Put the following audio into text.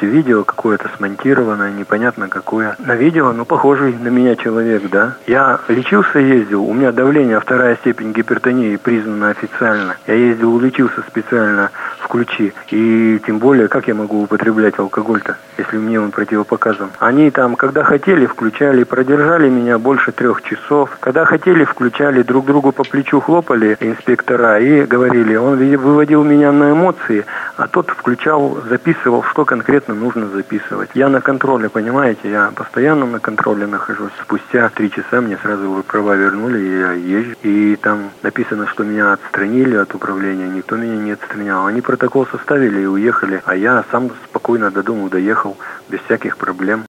видите, видео какое-то смонтированное, непонятно какое. На видео, похожий на меня человек, да. Я лечился, ездил, у меня давление 2-я степень гипертонии признана официально. Я ездил, лечился специально в Ключи. И тем более, как я могу употреблять алкоголь-то, если мне он противопоказан? Они там, когда хотели, включали, продержали меня больше 3 часов. Когда хотели, включали, друг другу по плечу хлопали инспектора и говорили, он выводил меня на эмоции, а тот включал, записывал, что конкретно нужно записывать. Я на контроле, понимаете, я постоянно на контроле нахожусь. Спустя 3 часа мне сразу права вернули, и я езжу. И там написано, что меня отстранили от управления, никто меня не отстранял. Они протокол составили и уехали, а я сам спокойно до дома доехал, без всяких проблем.